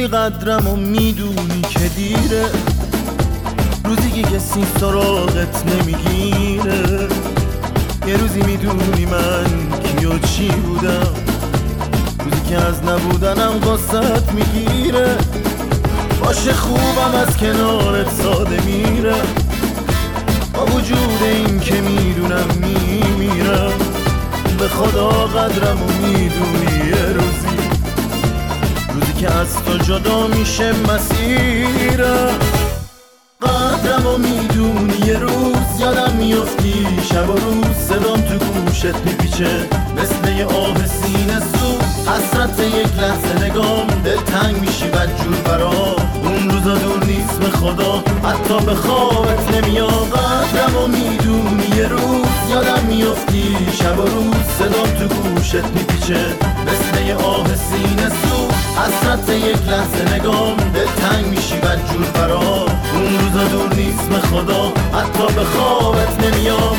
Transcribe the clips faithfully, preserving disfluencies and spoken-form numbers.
روزی قدرم و میدونی که دیره، روزی که کسی سراغت نمیگیره. یه روزی میدونی من کی و چی بودم، روزی که از نبودنم قصت میگیره. باشه خوبم از کنارت ساده میره، با وجود این که میدونم میمیرم. به خدا قدرم و میدونی یه روزی، روزی که از تو جدا میشه مسیرم. قدرم و میدونی یه روز یادم میفتی، شب و روز صدام تو گوشت میپیچه مثل یه آه سینه سوز. حسرت یک لحظه نگام دلتنگ میشی بدجور برا، اون روزا دور نیست به خدا حتی به خوابت نمیاد. قدرم و میدونی یه روز یادم میفتی، شب و روز صدام تو گوشت میپیچه مثل یه آه سینه سوز. حسرت یک لحظه نگام دلتنگ میشی بدجور برا، اون روزا دور نیست به خدا حتی به خوابت نمیاد.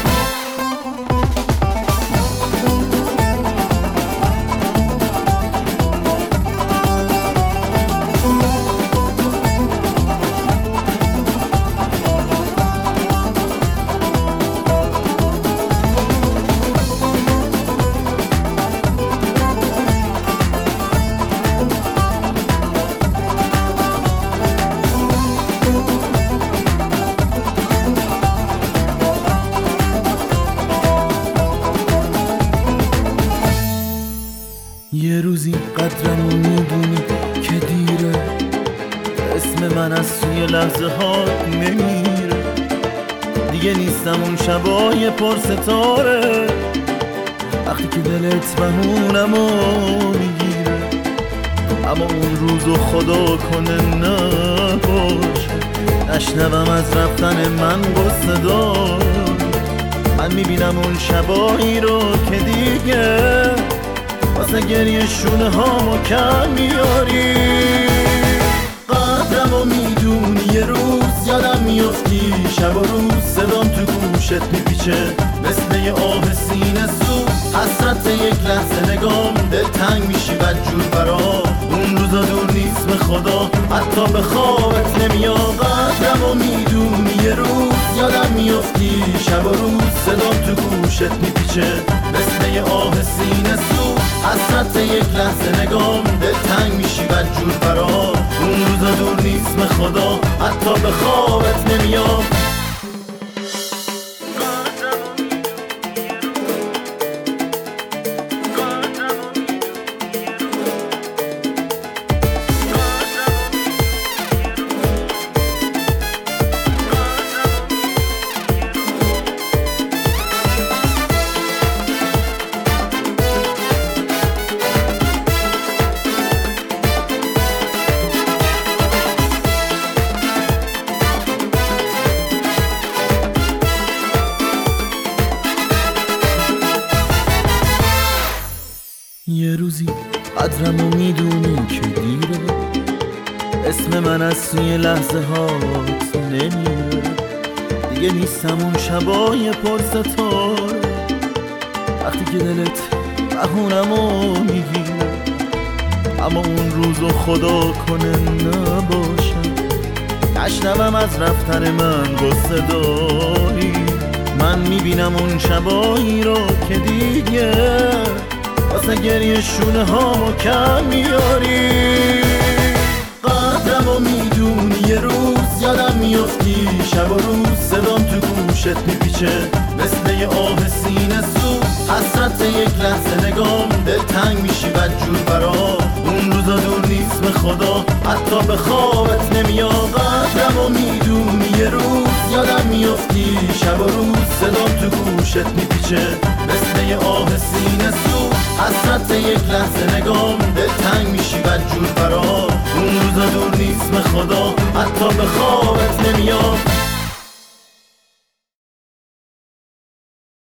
یه روزی قدرمو میدونی که دیره، اسم من از توی لحظه ها نمیره. دیگه نیستم اون شبای پر ستاره، وقتی که دلت بهونمو میگیره. اما اون روزو خدا کنه نباشه، نشنوم از رفتن من قصه دار. من میبینم اون شبایی رو که دیگه واسه گریه شونه هامو کم میاری. قدرم و میدونی یه روز یادم میفتی، شب و روز صدام تو گوشت میپیچه مثل یه آه سینه سوز. حسرت یک لحظه نگام دلتنگ میشی بدجور برا، اون روزا دور نیست به خدا حتی به خوابت نمیاد. قدرم و میدونی یه روز یادم میفتی، شب و روز صدام تو گوشت میپیچه مثل یه آه سینه سوز. حسرت یک لحظه نگام دلتنگ میشی بدجور برا، اون روزا دور نیست به خدا حتی به خوابت نمیاد. یه روزی قدرمو میدونی که دیره، اسم من از توی لحظه هات نمیره. دیگه نیستم اون شبای پر ستاره، وقتی که دلت بهونمو میگیره. اما اون روزو خدا کنه نباشه، نشنوم از رفتن من قصه داری. من میبینم اون شبایی رو که دیگه واسه گریه شونه هامو کم میاری. قدرم و میدونی یه روز یادم میفتی، شب و روز صدام تو گوشت میپیچه مثل یه آه سینه سوز. حسرت یک لحظه نگام دلتنگ میشی بدجور برا، اون روزا دور نیست به خدا حتی به خوابت نمیاد. قدرم و میدونی یه روز یادم میفتی، شب و روز صدام تو گوشت میپیچه مثل یه آه سینه سوز. حسرت یک لحظه نگام دلتنگ میشی بدجور برا، اون روزا دور نیست به خدا حتی به خوابت نمیاد.